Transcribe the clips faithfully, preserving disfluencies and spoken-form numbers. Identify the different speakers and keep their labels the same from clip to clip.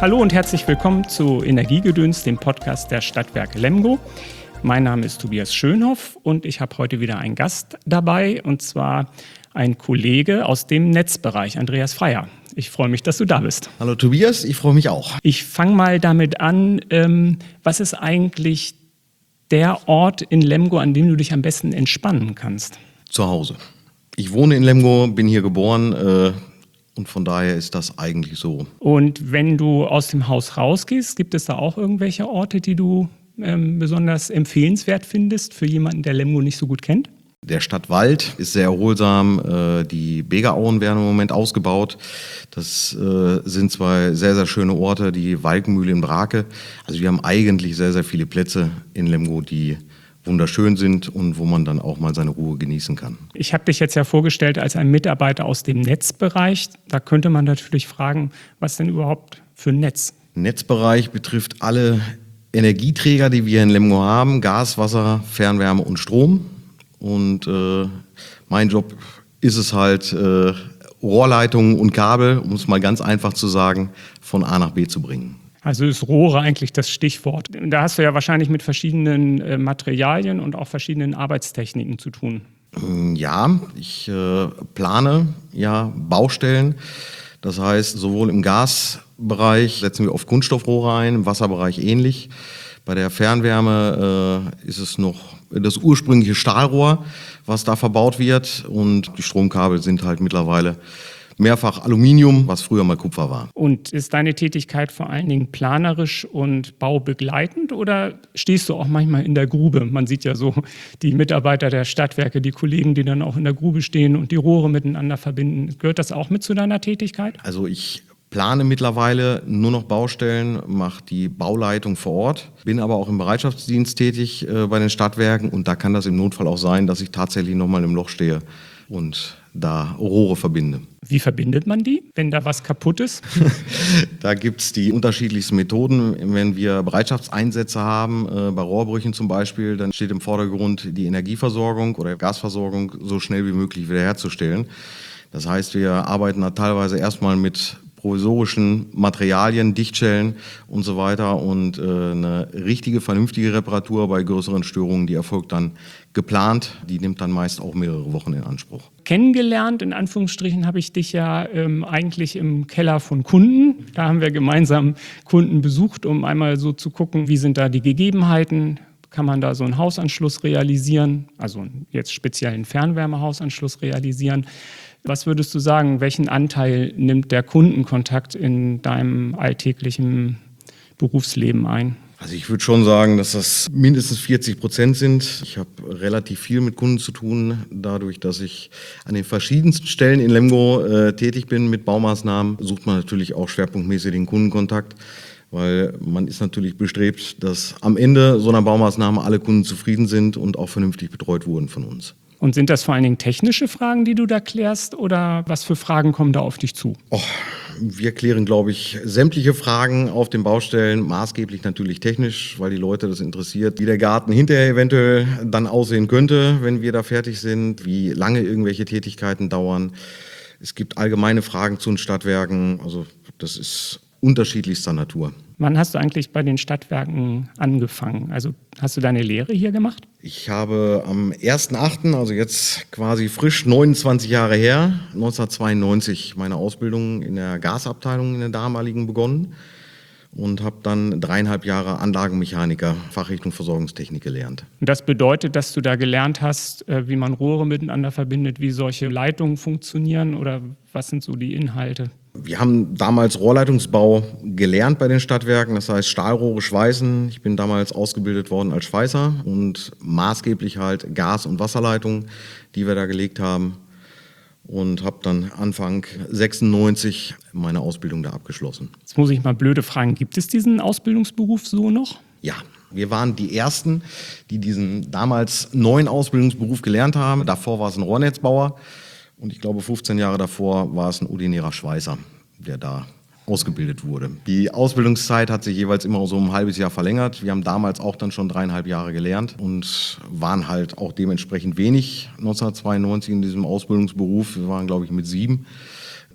Speaker 1: Hallo und herzlich willkommen zu Energiegedöns, dem Podcast der Stadtwerke Lemgo. Mein Name ist Tobias Schönhoff und ich habe heute wieder einen Gast dabei, und zwar ein Kollege aus dem Netzbereich, Andreas Freier. Ich freue mich, dass du da bist.
Speaker 2: Hallo Tobias, ich freue mich auch.
Speaker 1: Ich fange mal damit an, ähm, was ist eigentlich der Ort in Lemgo, an dem du dich am besten entspannen kannst?
Speaker 2: Zu Hause. Ich wohne in Lemgo, bin hier geboren äh, und von daher ist das eigentlich so.
Speaker 1: Und wenn du aus dem Haus rausgehst, gibt es da auch irgendwelche Orte, die du ähm, besonders empfehlenswert findest für jemanden, der Lemgo nicht so gut kennt?
Speaker 2: Der Stadtwald ist sehr erholsam, äh, die Begerauen werden im Moment ausgebaut. Das äh, sind zwei sehr, sehr schöne Orte, die Walkenmühle in Brake. Also wir haben eigentlich sehr, sehr viele Plätze in Lemgo, die wunderschön sind und wo man dann auch mal seine Ruhe genießen kann.
Speaker 1: Ich habe dich jetzt ja vorgestellt als ein Mitarbeiter aus dem Netzbereich. Da könnte man natürlich fragen, was denn überhaupt für ein Netz?
Speaker 2: Netzbereich betrifft alle Energieträger, die wir in Lemgo haben: Gas, Wasser, Fernwärme und Strom. Und äh, mein Job ist es halt, äh, Rohrleitungen und Kabel, um es mal ganz einfach zu sagen, von A nach B zu bringen.
Speaker 1: Also ist Rohre eigentlich das Stichwort. Da hast du ja wahrscheinlich mit verschiedenen äh, Materialien und auch verschiedenen Arbeitstechniken zu tun.
Speaker 2: Ja, ich äh, plane ja Baustellen. Das heißt, sowohl im Gasbereich setzen wir auf Kunststoffrohre ein, im Wasserbereich ähnlich. Bei der Fernwärme äh, ist es noch das ursprüngliche Stahlrohr, was da verbaut wird. Und die Stromkabel sind halt mittlerweile mehrfach Aluminium, was früher mal Kupfer war.
Speaker 1: Und ist deine Tätigkeit vor allen Dingen planerisch und baubegleitend oder stehst du auch manchmal in der Grube? Man sieht ja so die Mitarbeiter der Stadtwerke, die Kollegen, die dann auch in der Grube stehen und die Rohre miteinander verbinden. Gehört das auch mit zu deiner Tätigkeit?
Speaker 2: Also ich plane mittlerweile nur noch Baustellen, mache die Bauleitung vor Ort, bin aber auch im Bereitschaftsdienst tätig äh, bei den Stadtwerken, und da kann das im Notfall auch sein, dass ich tatsächlich nochmal im Loch stehe und da Rohre verbinde.
Speaker 1: Wie verbindet man die, wenn da was kaputt ist?
Speaker 2: Da gibt es die unterschiedlichsten Methoden. Wenn wir Bereitschaftseinsätze haben, äh, bei Rohrbrüchen zum Beispiel, dann steht im Vordergrund die Energieversorgung oder Gasversorgung so schnell wie möglich wiederherzustellen. Das heißt, wir arbeiten da teilweise erstmal mit provisorischen Materialien, Dichtschellen und so weiter, und äh, eine richtige, vernünftige Reparatur bei größeren Störungen, die erfolgt dann geplant. Die nimmt dann meist auch mehrere Wochen in Anspruch.
Speaker 1: Kennengelernt, in Anführungsstrichen, habe ich dich ja ähm, eigentlich im Keller von Kunden. Da haben wir gemeinsam Kunden besucht, um einmal so zu gucken, wie sind da die Gegebenheiten. Kann man da so einen Hausanschluss realisieren, also jetzt speziell einen Fernwärmehausanschluss realisieren. Was würdest du sagen, welchen Anteil nimmt der Kundenkontakt in deinem alltäglichen Berufsleben ein?
Speaker 2: Also ich würde schon sagen, dass das mindestens vierzig Prozent sind. Ich habe relativ viel mit Kunden zu tun, dadurch, dass ich an den verschiedensten Stellen in Lemgo äh, tätig bin mit Baumaßnahmen. Sucht man natürlich auch schwerpunktmäßig den Kundenkontakt, weil man ist natürlich bestrebt, dass am Ende so einer Baumaßnahme alle Kunden zufrieden sind und auch vernünftig betreut wurden von uns.
Speaker 1: Und sind das vor allen Dingen technische Fragen, die du da klärst, oder was für Fragen kommen da auf dich zu?
Speaker 2: Oh, wir klären, glaube ich, sämtliche Fragen auf den Baustellen, maßgeblich natürlich technisch, weil die Leute das interessiert, wie der Garten hinterher eventuell dann aussehen könnte, wenn wir da fertig sind, wie lange irgendwelche Tätigkeiten dauern. Es gibt allgemeine Fragen zu den Stadtwerken, also das ist unterschiedlichster Natur.
Speaker 1: Wann hast du eigentlich bei den Stadtwerken angefangen? Also hast du deine Lehre hier gemacht?
Speaker 2: Ich habe am ersten achten, also jetzt quasi frisch neunundzwanzig Jahre her, neunzehnhundertzweiundneunzig meine Ausbildung in der Gasabteilung in der damaligen begonnen und habe dann dreieinhalb Jahre Anlagenmechaniker, Fachrichtung Versorgungstechnik gelernt.
Speaker 1: Und das bedeutet, dass du da gelernt hast, wie man Rohre miteinander verbindet, wie solche Leitungen funktionieren, oder was sind so die Inhalte?
Speaker 2: Wir haben damals Rohrleitungsbau gelernt bei den Stadtwerken, das heißt Stahlrohre schweißen. Ich bin damals ausgebildet worden als Schweißer und maßgeblich halt Gas- und Wasserleitungen, die wir da gelegt haben, und habe dann Anfang sechsundneunzig meine Ausbildung da abgeschlossen.
Speaker 1: Jetzt muss ich mal blöde fragen, gibt es diesen Ausbildungsberuf so noch?
Speaker 2: Ja, wir waren die Ersten, die diesen damals neuen Ausbildungsberuf gelernt haben. Davor war es ein Rohrnetzbauer. Und ich glaube, fünfzehn Jahre davor war es ein ordinärer Schweißer, der da ausgebildet wurde. Die Ausbildungszeit hat sich jeweils immer so um ein halbes Jahr verlängert. Wir haben damals auch dann schon dreieinhalb Jahre gelernt und waren halt auch dementsprechend wenig neunzehnhundertzweiundneunzig in diesem Ausbildungsberuf. Wir waren, glaube ich, mit sieben.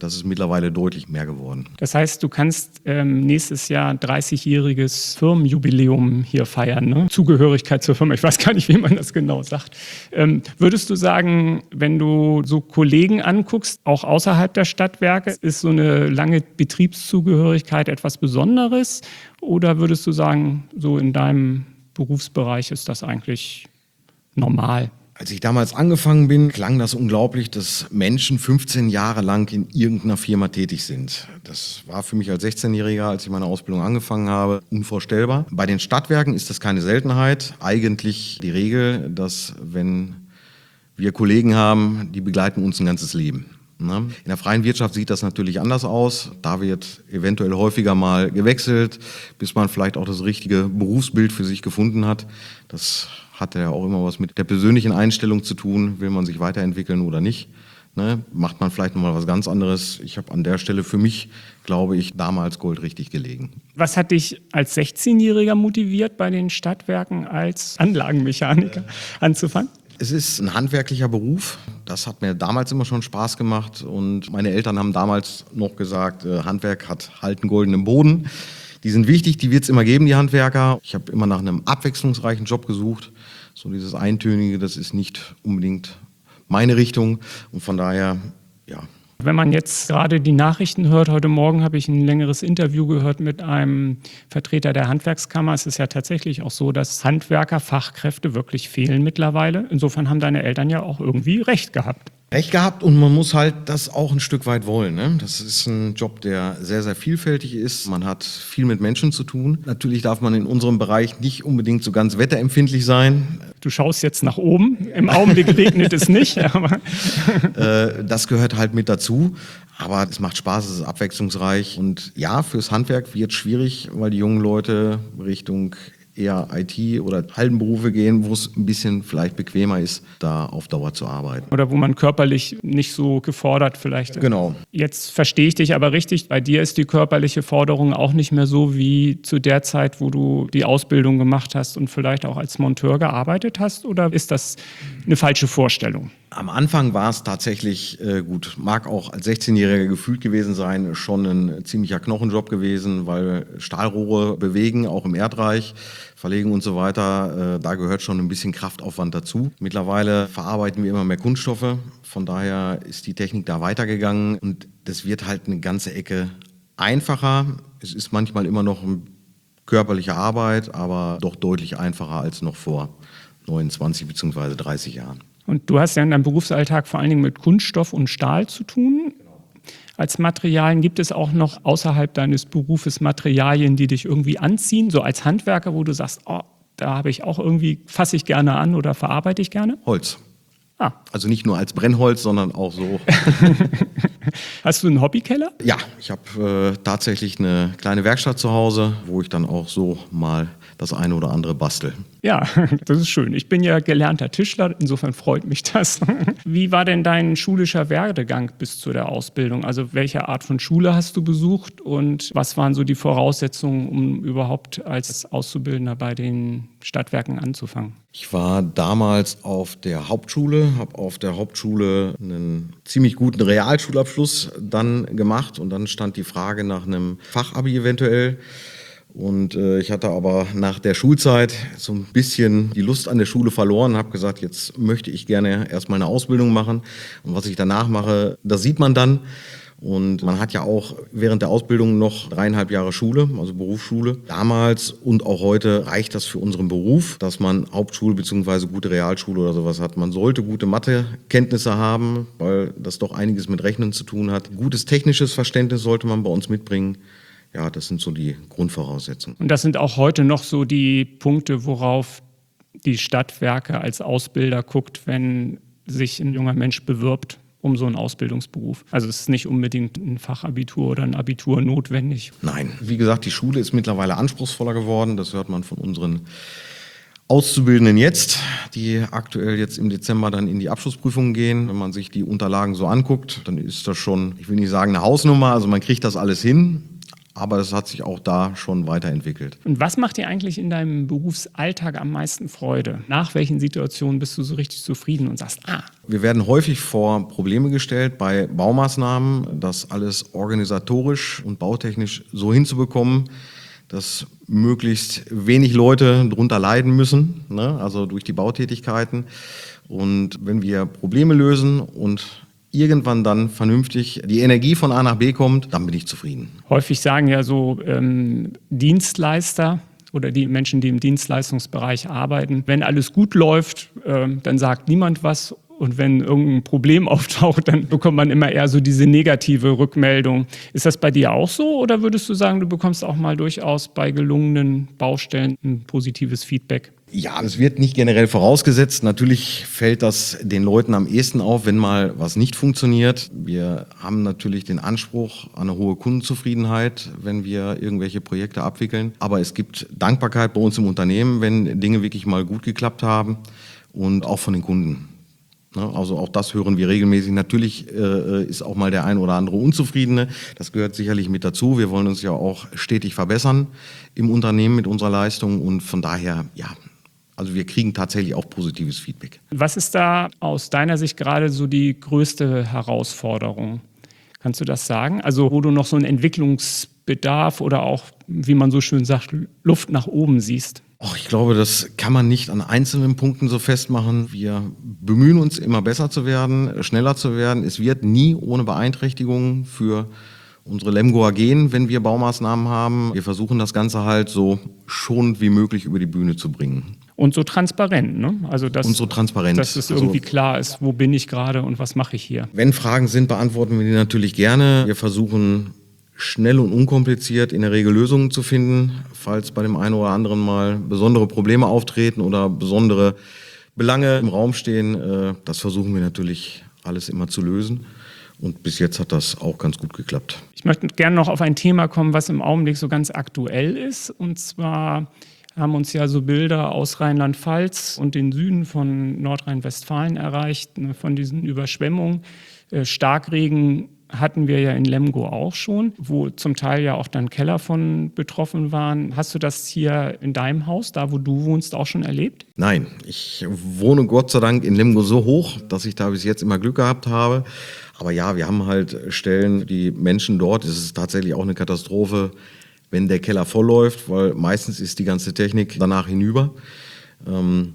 Speaker 2: Das ist mittlerweile deutlich mehr geworden.
Speaker 1: Das heißt, du kannst ähm, nächstes Jahr dreißigjähriges Firmenjubiläum hier feiern, ne? Zugehörigkeit zur Firma, ich weiß gar nicht, wie man das genau sagt. Ähm, würdest du sagen, wenn du so Kollegen anguckst, auch außerhalb der Stadtwerke, ist so eine lange Betriebszugehörigkeit etwas Besonderes? Oder würdest du sagen, so in deinem Berufsbereich ist das eigentlich normal?
Speaker 2: Als ich damals angefangen bin, klang das unglaublich, dass Menschen fünfzehn Jahre lang in irgendeiner Firma tätig sind. Das war für mich als sechzehnjähriger, als ich meine Ausbildung angefangen habe, unvorstellbar. Bei den Stadtwerken ist das keine Seltenheit. Eigentlich die Regel, dass wenn wir Kollegen haben, die begleiten uns ein ganzes Leben. In der freien Wirtschaft sieht das natürlich anders aus. Da wird eventuell häufiger mal gewechselt, bis man vielleicht auch das richtige Berufsbild für sich gefunden hat. Das hat ja auch immer was mit der persönlichen Einstellung zu tun. Will man sich weiterentwickeln oder nicht? Ne? Macht man vielleicht nochmal was ganz anderes? Ich habe an der Stelle für mich, glaube ich, damals goldrichtig gelegen.
Speaker 1: Was hat dich als sechzehnjähriger motiviert, bei den Stadtwerken als Anlagenmechaniker anzufangen?
Speaker 2: Es ist ein handwerklicher Beruf. Das hat mir damals immer schon Spaß gemacht. Und meine Eltern haben damals noch gesagt, äh, Handwerk hat halt einen goldenen Boden. Die sind wichtig, die wird es immer geben, die Handwerker. Ich habe immer nach einem abwechslungsreichen Job gesucht. So dieses Eintönige, das ist nicht unbedingt meine Richtung. Und von daher, ja.
Speaker 1: Wenn man jetzt gerade die Nachrichten hört, heute Morgen habe ich ein längeres Interview gehört mit einem Vertreter der Handwerkskammer. Es ist ja tatsächlich auch so, dass Handwerker, Fachkräfte wirklich fehlen mittlerweile. Insofern haben deine Eltern ja auch irgendwie recht gehabt.
Speaker 2: Recht gehabt, und man muss halt das auch ein Stück weit wollen. Ne? Das ist ein Job, der sehr, sehr vielfältig ist. Man hat viel mit Menschen zu tun. Natürlich darf man in unserem Bereich nicht unbedingt so ganz wetterempfindlich sein.
Speaker 1: Du schaust jetzt nach oben. Im Augenblick regnet es nicht. Aber
Speaker 2: äh, das gehört halt mit dazu. Aber es macht Spaß, es ist abwechslungsreich. Und ja, fürs Handwerk wird es schwierig, weil die jungen Leute Richtung eher I T oder Hallenberufe gehen, wo es ein bisschen vielleicht bequemer ist, da auf Dauer zu arbeiten.
Speaker 1: Oder wo man körperlich nicht so gefordert vielleicht ist.
Speaker 2: Genau.
Speaker 1: Jetzt verstehe ich dich aber richtig. Bei dir ist die körperliche Forderung auch nicht mehr so wie zu der Zeit, wo du die Ausbildung gemacht hast und vielleicht auch als Monteur gearbeitet hast? Oder ist das eine falsche Vorstellung?
Speaker 2: Am Anfang war es tatsächlich, äh, gut, mag auch als sechzehnjähriger gefühlt gewesen sein, schon ein ziemlicher Knochenjob gewesen, weil Stahlrohre bewegen, auch im Erdreich, verlegen und so weiter, äh, da gehört schon ein bisschen Kraftaufwand dazu. Mittlerweile verarbeiten wir immer mehr Kunststoffe, von daher ist die Technik da weitergegangen und das wird halt eine ganze Ecke einfacher. Es ist manchmal immer noch eine körperliche Arbeit, aber doch deutlich einfacher als noch vor neunundzwanzig bzw. dreißig Jahren.
Speaker 1: Und du hast ja in deinem Berufsalltag vor allen Dingen mit Kunststoff und Stahl zu tun. Als Materialien gibt es auch noch außerhalb deines Berufes Materialien, die dich irgendwie anziehen, so als Handwerker, wo du sagst, oh, da habe ich auch irgendwie, fasse ich gerne an oder verarbeite ich gerne?
Speaker 2: Holz.
Speaker 1: Ah.
Speaker 2: Also nicht nur als Brennholz, sondern auch so.
Speaker 1: Hast du einen Hobbykeller?
Speaker 2: Ja, ich habe äh, tatsächlich eine kleine Werkstatt zu Hause, wo ich dann auch so mal das eine oder andere bastel.
Speaker 1: Ja, das ist schön. Ich bin ja gelernter Tischler, insofern freut mich das. Wie war denn dein schulischer Werdegang bis zu der Ausbildung? Also welche Art von Schule hast du besucht und was waren so die Voraussetzungen, um überhaupt als Auszubildender bei den Stadtwerken anzufangen?
Speaker 2: Ich war damals auf der Hauptschule, habe auf der Hauptschule einen ziemlich guten Realschulabschluss dann gemacht und dann stand die Frage nach einem Fachabi eventuell. Und äh, ich hatte aber nach der Schulzeit so ein bisschen die Lust an der Schule verloren und habe gesagt, jetzt möchte ich gerne erstmal eine Ausbildung machen. Und was ich danach mache, das sieht man dann. Und man hat ja auch während der Ausbildung noch dreieinhalb Jahre Schule, also Berufsschule. Damals und auch heute reicht das für unseren Beruf, dass man Hauptschule bzw. gute Realschule oder sowas hat. Man sollte gute Mathekenntnisse haben, weil das doch einiges mit Rechnen zu tun hat. Gutes technisches Verständnis sollte man bei uns mitbringen. Ja, das sind so die Grundvoraussetzungen.
Speaker 1: Und das sind auch heute noch so die Punkte, worauf die Stadtwerke als Ausbilder guckt, wenn sich ein junger Mensch bewirbt um so einen Ausbildungsberuf. Also es ist nicht unbedingt ein Fachabitur oder ein Abitur notwendig.
Speaker 2: Nein, wie gesagt, die Schule ist mittlerweile anspruchsvoller geworden. Das hört man von unseren Auszubildenden jetzt, die aktuell jetzt im Dezember dann in die Abschlussprüfungen gehen. Wenn man sich die Unterlagen so anguckt, dann ist das schon, ich will nicht sagen eine Hausnummer, also man kriegt das alles hin. Aber es hat sich auch da schon weiterentwickelt.
Speaker 1: Und was macht dir eigentlich in deinem Berufsalltag am meisten Freude? Nach welchen Situationen bist du so richtig zufrieden und sagst, ah.
Speaker 2: Wir werden häufig vor Probleme gestellt bei Baumaßnahmen, das alles organisatorisch und bautechnisch so hinzubekommen, dass möglichst wenig Leute darunter leiden müssen, ne? Also durch die Bautätigkeiten. Und wenn wir Probleme lösen und irgendwann dann vernünftig die Energie von A nach B kommt, dann bin ich zufrieden.
Speaker 1: Häufig sagen ja so ähm, Dienstleister oder die Menschen, die im Dienstleistungsbereich arbeiten, wenn alles gut läuft, ähm, dann sagt niemand was. Und wenn irgendein Problem auftaucht, dann bekommt man immer eher so diese negative Rückmeldung. Ist das bei dir auch so oder würdest du sagen, du bekommst auch mal durchaus bei gelungenen Baustellen ein positives Feedback?
Speaker 2: Ja, es wird nicht generell vorausgesetzt. Natürlich fällt das den Leuten am ehesten auf, wenn mal was nicht funktioniert. Wir haben natürlich den Anspruch an eine hohe Kundenzufriedenheit, wenn wir irgendwelche Projekte abwickeln. Aber es gibt Dankbarkeit bei uns im Unternehmen, wenn Dinge wirklich mal gut geklappt haben und auch von den Kunden. Also auch das hören wir regelmäßig. Natürlich äh, ist auch mal der ein oder andere Unzufriedene. Das gehört sicherlich mit dazu. Wir wollen uns ja auch stetig verbessern im Unternehmen mit unserer Leistung. Und von daher, ja, also wir kriegen tatsächlich auch positives Feedback.
Speaker 1: Was ist da aus deiner Sicht gerade so die größte Herausforderung? Kannst du das sagen? Also wo du noch so einen Entwicklungsbedarf oder auch, wie man so schön sagt, Luft nach oben siehst?
Speaker 2: Och, ich glaube, das kann man nicht an einzelnen Punkten so festmachen. Wir bemühen uns immer besser zu werden, schneller zu werden. Es wird nie ohne Beeinträchtigungen für unsere Lemgoer gehen, wenn wir Baumaßnahmen haben. Wir versuchen das Ganze halt so schonend wie möglich über die Bühne zu bringen.
Speaker 1: Und so transparent, ne? Also dass,
Speaker 2: und so transparent.
Speaker 1: dass es irgendwie also, klar ist, wo bin ich gerade und was mache ich hier.
Speaker 2: Wenn Fragen sind, beantworten wir die natürlich gerne. Wir versuchen schnell und unkompliziert in der Regel Lösungen zu finden, falls bei dem einen oder anderen mal besondere Probleme auftreten oder besondere Belange im Raum stehen. Das versuchen wir natürlich alles immer zu lösen. Und bis jetzt hat das auch ganz gut geklappt.
Speaker 1: Ich möchte gerne noch auf ein Thema kommen, was im Augenblick so ganz aktuell ist. Und zwar haben uns ja so Bilder aus Rheinland-Pfalz und den Süden von Nordrhein-Westfalen erreicht, ne, von diesen Überschwemmungen. Äh, Starkregen hatten wir ja in Lemgo auch schon, wo zum Teil ja auch dann Keller von betroffen waren. Hast du das hier in deinem Haus, da wo du wohnst, auch schon erlebt?
Speaker 2: Nein, ich wohne Gott sei Dank in Lemgo so hoch, dass ich da bis jetzt immer Glück gehabt habe. Aber ja, wir haben halt Stellen, die Menschen dort, es ist tatsächlich auch eine Katastrophe, wenn der Keller vollläuft, weil meistens ist die ganze Technik danach hinüber. Ähm,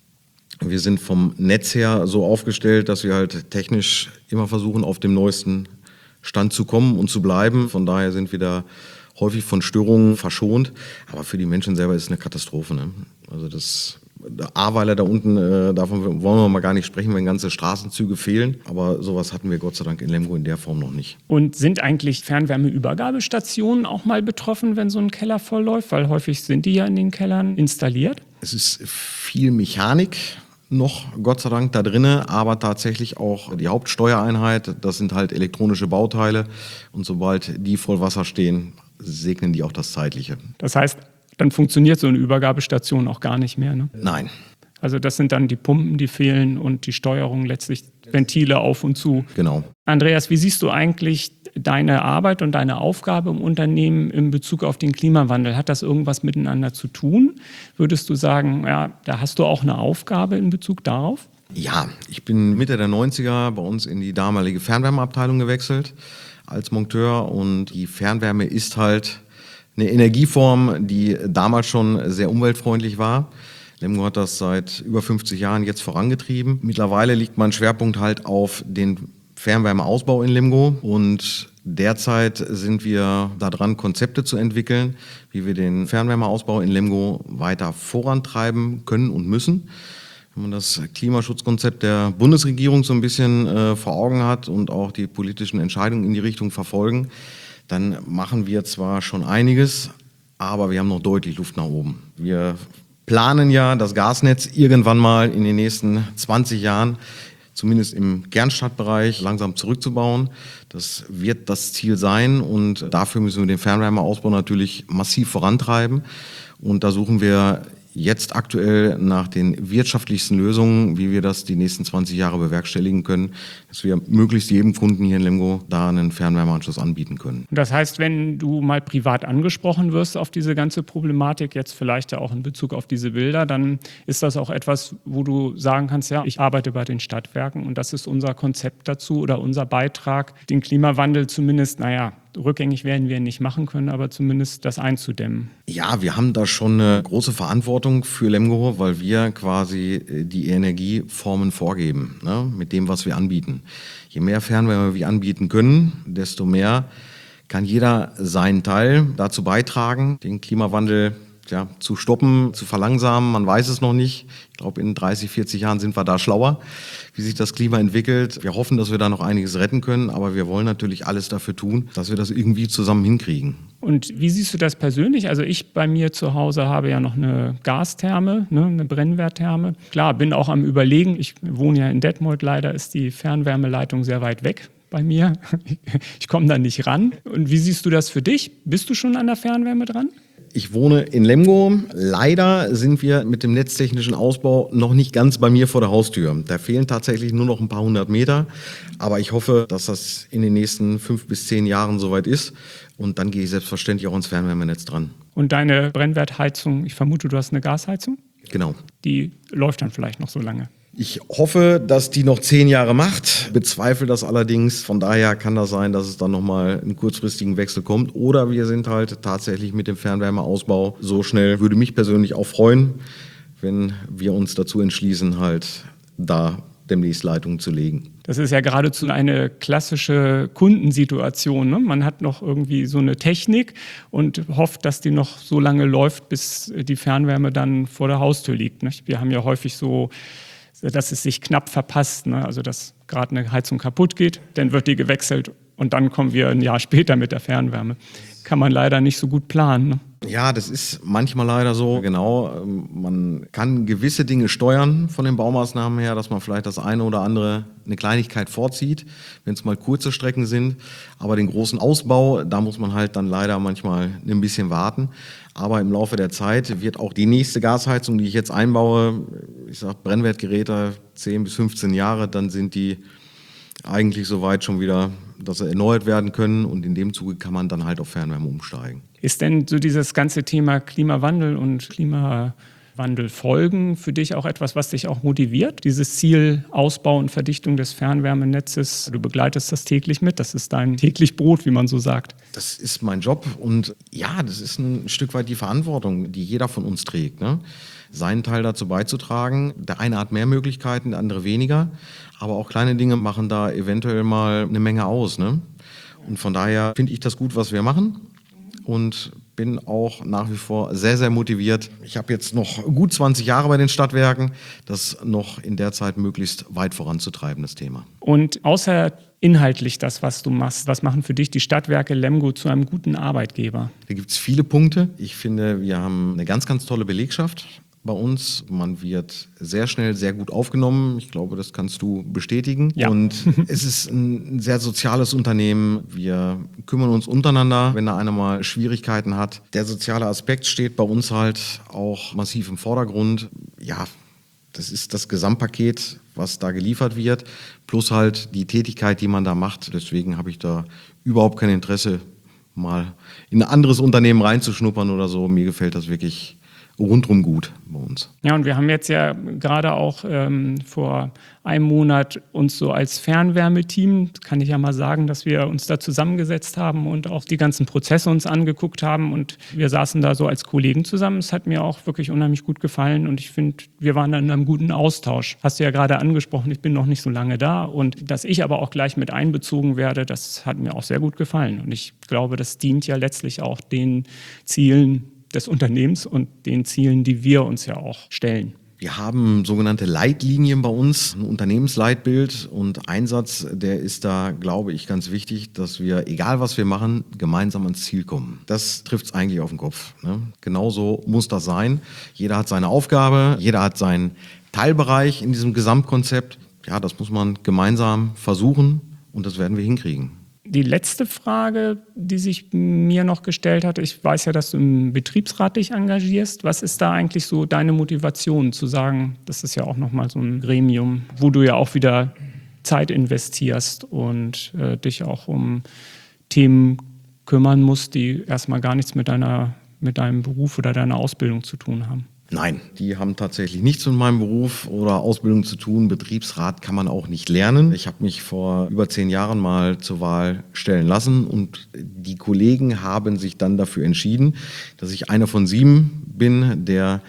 Speaker 2: wir sind vom Netz her so aufgestellt, dass wir halt technisch immer versuchen, auf dem neuesten Stand zu kommen und zu bleiben. Von daher sind wir da häufig von Störungen verschont. Aber für die Menschen selber ist es eine Katastrophe. Ne? Also das der Ahrweiler da unten, äh, davon wollen wir mal gar nicht sprechen, wenn ganze Straßenzüge fehlen. Aber sowas hatten wir Gott sei Dank in Lemgo in der Form noch nicht.
Speaker 1: Und sind eigentlich Fernwärmeübergabestationen auch mal betroffen, wenn so ein Keller vollläuft? Weil häufig sind die ja in den Kellern installiert.
Speaker 2: Es ist viel Mechanik noch, Gott sei Dank, da drinne, aber tatsächlich auch die Hauptsteuereinheit, das sind halt elektronische Bauteile. Und sobald die voll Wasser stehen, segnen die auch das Zeitliche.
Speaker 1: Das heißt, dann funktioniert so eine Übergabestation auch gar nicht mehr, ne?
Speaker 2: Nein.
Speaker 1: Also das sind dann die Pumpen, die fehlen und die Steuerung letztlich Ventile auf und zu.
Speaker 2: Genau.
Speaker 1: Andreas, wie siehst du eigentlich deine Arbeit und deine Aufgabe im Unternehmen in Bezug auf den Klimawandel? Hat das irgendwas miteinander zu tun? Würdest du sagen, ja, da hast du auch eine Aufgabe in Bezug darauf?
Speaker 2: Ja, ich bin Mitte der neunziger bei uns in die damalige Fernwärmeabteilung gewechselt als Monteur und die Fernwärme ist halt eine Energieform, die damals schon sehr umweltfreundlich war. Lemgo hat das seit über fünfzig Jahren jetzt vorangetrieben. Mittlerweile liegt mein Schwerpunkt halt auf den Fernwärmeausbau in Lemgo und derzeit sind wir daran, Konzepte zu entwickeln, wie wir den Fernwärmeausbau in Lemgo weiter vorantreiben können und müssen. Wenn man das Klimaschutzkonzept der Bundesregierung so ein bisschen äh, vor Augen hat und auch die politischen Entscheidungen in die Richtung verfolgen, dann machen wir zwar schon einiges, aber wir haben noch deutlich Luft nach oben. Wir planen ja das Gasnetz irgendwann mal in den nächsten zwanzig Jahren, zumindest im Kernstadtbereich, langsam zurückzubauen. Das wird das Ziel sein und dafür müssen wir den Fernwärmeausbau natürlich massiv vorantreiben. Und da suchen wir jetzt aktuell nach den wirtschaftlichsten Lösungen, wie wir das die nächsten zwanzig Jahre bewerkstelligen können, dass wir möglichst jedem Kunden hier in Lemgo da einen Fernwärmeanschluss anbieten können.
Speaker 1: Das heißt, wenn du mal privat angesprochen wirst auf diese ganze Problematik, jetzt vielleicht ja auch in Bezug auf diese Bilder, dann ist das auch etwas, wo du sagen kannst, ja, ich arbeite bei den Stadtwerken und das ist unser Konzept dazu oder unser Beitrag, den Klimawandel zumindest, naja, rückgängig werden wir nicht machen können, aber zumindest das einzudämmen.
Speaker 2: Ja, wir haben da schon eine große Verantwortung für Lemgo, weil wir quasi die Energieformen vorgeben, ne, mit dem, was wir anbieten. Je mehr Fernwärme wir anbieten können, desto mehr kann jeder seinen Teil dazu beitragen, den Klimawandel ja, zu stoppen, zu verlangsamen. Man weiß es noch nicht. Ich glaube, in dreißig, vierzig Jahren sind wir da schlauer, wie sich das Klima entwickelt. Wir hoffen, dass wir da noch einiges retten können, aber wir wollen natürlich alles dafür tun, dass wir das irgendwie zusammen hinkriegen.
Speaker 1: Und wie siehst du das persönlich? Also ich bei mir zu Hause habe ja noch eine Gastherme, ne, eine Brennwerttherme. Klar, bin auch am Überlegen. Ich wohne ja in Detmold. Leider ist die Fernwärmeleitung sehr weit weg bei mir. Ich komme da nicht ran. Und wie siehst du das für dich? Bist du schon an der Fernwärme dran?
Speaker 2: Ich wohne in Lemgo. Leider sind wir mit dem netztechnischen Ausbau noch nicht ganz bei mir vor der Haustür. Da fehlen tatsächlich nur noch ein paar hundert Meter. Aber ich hoffe, dass das in den nächsten fünf bis zehn Jahren soweit ist. Und dann gehe ich selbstverständlich auch ins Fernwärmenetz dran.
Speaker 1: Und deine Brennwertheizung, ich vermute, du hast eine Gasheizung?
Speaker 2: Genau.
Speaker 1: Die läuft dann vielleicht noch so lange.
Speaker 2: Ich hoffe, dass die noch zehn Jahre macht, bezweifle das allerdings. Von daher kann das sein, dass es dann nochmal einen kurzfristigen Wechsel kommt. Oder wir sind halt tatsächlich mit dem Fernwärmeausbau so schnell. Würde mich persönlich auch freuen, wenn wir uns dazu entschließen, halt da demnächst Leitungen zu legen.
Speaker 1: Das ist ja geradezu eine klassische Kundensituation, ne? Man hat noch irgendwie so eine Technik und hofft, dass die noch so lange läuft, bis die Fernwärme dann vor der Haustür liegt, ne? Wir haben ja häufig so, dass es sich knapp verpasst, ne? Also dass gerade eine Heizung kaputt geht, dann wird die gewechselt und dann kommen wir ein Jahr später mit der Fernwärme. Kann man leider nicht so gut planen, ne?
Speaker 2: Ja, das ist manchmal leider so, genau. Man kann gewisse Dinge steuern von den Baumaßnahmen her, dass man vielleicht das eine oder andere, eine Kleinigkeit vorzieht, wenn es mal kurze Strecken sind. Aber den großen Ausbau, da muss man halt dann leider manchmal ein bisschen warten. Aber im Laufe der Zeit wird auch die nächste Gasheizung, die ich jetzt einbaue, ich sage Brennwertgeräte, zehn bis fünfzehn Jahre, dann sind die eigentlich soweit schon wieder, dass sie erneuert werden können. Und in dem Zuge kann man dann halt auf Fernwärme umsteigen.
Speaker 1: Ist denn so dieses ganze Thema Klimawandel und Klimawandelfolgen für dich auch etwas, was dich auch motiviert? Dieses Ziel Ausbau und Verdichtung des Fernwärmenetzes, du begleitest das täglich mit, das ist dein täglich Brot, wie man so sagt.
Speaker 2: Das ist mein Job und ja, das ist ein Stück weit die Verantwortung, die jeder von uns trägt, ne? Seinen Teil dazu beizutragen. Der eine hat mehr Möglichkeiten, der andere weniger, aber auch kleine Dinge machen da eventuell mal eine Menge aus, ne? Und von daher finde ich das gut, was wir machen. Und bin auch nach wie vor sehr, sehr motiviert. Ich habe jetzt noch gut zwanzig Jahre bei den Stadtwerken, das noch in der Zeit möglichst weit voranzutreiben, das Thema.
Speaker 1: Und außer inhaltlich das, was du machst, was machen für dich die Stadtwerke Lemgo zu einem guten Arbeitgeber?
Speaker 2: Da gibt es viele Punkte. Ich finde, wir haben eine ganz, ganz tolle Belegschaft bei uns. Man wird sehr schnell sehr gut aufgenommen. Ich glaube, das kannst du bestätigen.
Speaker 1: Ja.
Speaker 2: Und es ist ein sehr soziales Unternehmen. Wir kümmern uns untereinander, wenn da einer mal Schwierigkeiten hat. Der soziale Aspekt steht bei uns halt auch massiv im Vordergrund. Ja, das ist das Gesamtpaket, was da geliefert wird, plus halt die Tätigkeit, die man da macht. Deswegen habe ich da überhaupt kein Interesse, mal in ein anderes Unternehmen reinzuschnuppern oder so. Mir gefällt das wirklich rundrum gut bei uns.
Speaker 1: Ja, und wir haben jetzt ja gerade auch ähm, vor einem Monat uns so als Fernwärmeteam, kann ich ja mal sagen, dass wir uns da zusammengesetzt haben und auch die ganzen Prozesse uns angeguckt haben und wir saßen da so als Kollegen zusammen. Es hat mir auch wirklich unheimlich gut gefallen und ich finde, wir waren dann in einem guten Austausch. Hast du ja gerade angesprochen, ich bin noch nicht so lange da und dass ich aber auch gleich mit einbezogen werde, das hat mir auch sehr gut gefallen und ich glaube, das dient ja letztlich auch den Zielen des Unternehmens und den Zielen, die wir uns ja auch stellen.
Speaker 2: Wir haben sogenannte Leitlinien bei uns, ein Unternehmensleitbild und ein Satz, der ist da, glaube ich, ganz wichtig, dass wir, egal was wir machen, gemeinsam ans Ziel kommen. Das trifft es eigentlich auf den Kopf, ne? Genauso muss das sein. Jeder hat seine Aufgabe, jeder hat seinen Teilbereich in diesem Gesamtkonzept. Ja, das muss man gemeinsam versuchen und das werden wir hinkriegen.
Speaker 1: Die letzte Frage, die sich mir noch gestellt hat, ich weiß ja, dass du im Betriebsrat dich engagierst. Was ist da eigentlich so deine Motivation zu sagen, das ist ja auch nochmal so ein Gremium, wo du ja auch wieder Zeit investierst und äh, dich auch um Themen kümmern musst, die erstmal gar nichts mit deiner, mit deinem Beruf oder deiner Ausbildung zu tun haben?
Speaker 2: Nein, die haben tatsächlich nichts mit meinem Beruf oder Ausbildung zu tun. Betriebsrat kann man auch nicht lernen. Ich habe mich vor über zehn Jahren mal zur Wahl stellen lassen und die Kollegen haben sich dann dafür entschieden, dass ich einer von sieben bin, der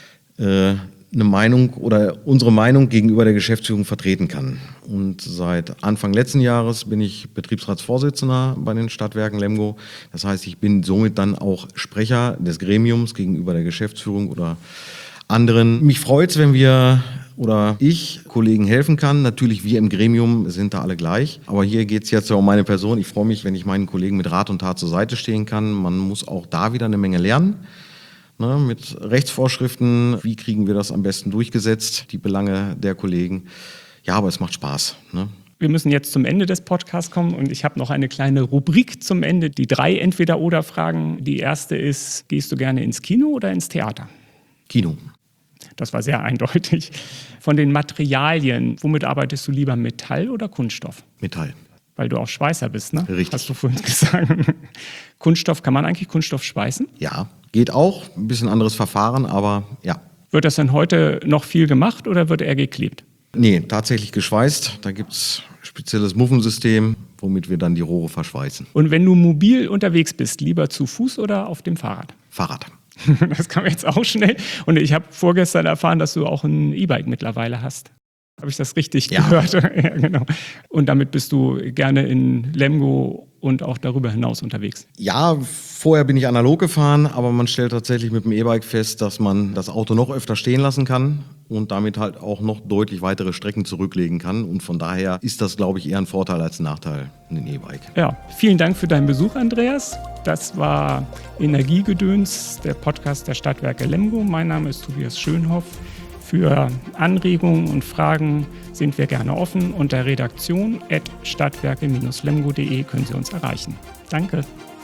Speaker 2: äh, eine Meinung oder unsere Meinung gegenüber der Geschäftsführung vertreten kann. Und seit Anfang letzten Jahres bin ich Betriebsratsvorsitzender bei den Stadtwerken Lemgo. Das heißt, ich bin somit dann auch Sprecher des Gremiums gegenüber der Geschäftsführung oder anderen. Mich freut es, wenn wir oder ich Kollegen helfen kann. Natürlich, wir im Gremium sind da alle gleich. Aber hier geht es jetzt ja um meine Person. Ich freue mich, wenn ich meinen Kollegen mit Rat und Tat zur Seite stehen kann. Man muss auch da wieder eine Menge lernen. Ne, mit Rechtsvorschriften, wie kriegen wir das am besten durchgesetzt, die Belange der Kollegen. Ja, aber es macht Spaß. Ne?
Speaker 1: Wir müssen jetzt zum Ende des Podcasts kommen und ich habe noch eine kleine Rubrik zum Ende, die drei Entweder-Oder-Fragen. Die erste ist, gehst du gerne ins Kino oder ins Theater?
Speaker 2: Kino.
Speaker 1: Das war sehr eindeutig. Von den Materialien, womit arbeitest du lieber, Metall oder Kunststoff?
Speaker 2: Metall.
Speaker 1: Weil du auch Schweißer bist, ne?
Speaker 2: Richtig.
Speaker 1: Hast du vorhin gesagt. Kunststoff, kann man eigentlich Kunststoff schweißen?
Speaker 2: Ja, geht auch. Ein bisschen anderes Verfahren, aber ja.
Speaker 1: Wird das denn heute noch viel gemacht oder wird er geklebt?
Speaker 2: Nee, tatsächlich geschweißt. Da gibt es ein spezielles Muffensystem, womit wir dann die Rohre verschweißen.
Speaker 1: Und wenn du mobil unterwegs bist, lieber zu Fuß oder auf dem Fahrrad?
Speaker 2: Fahrrad.
Speaker 1: Das kam jetzt auch schnell. Und ich habe vorgestern erfahren, dass du auch ein E-Bike mittlerweile hast. Habe ich das richtig
Speaker 2: Ja.
Speaker 1: gehört? Ja, genau. Und damit bist du gerne in Lemgo und auch darüber hinaus unterwegs?
Speaker 2: Ja, vorher bin ich analog gefahren, aber man stellt tatsächlich mit dem E-Bike fest, dass man das Auto noch öfter stehen lassen kann und damit halt auch noch deutlich weitere Strecken zurücklegen kann. Und von daher ist das, glaube ich, eher ein Vorteil als ein Nachteil, ein E-Bike.
Speaker 1: Ja, vielen Dank für deinen Besuch, Andreas. Das war Energiegedöns, der Podcast der Stadtwerke Lemgo. Mein Name ist Tobias Schönhoff. Für Anregungen und Fragen sind wir gerne offen. Unter redaktion at stadtwerke Bindestrich lemgo punkt de können Sie uns erreichen. Danke.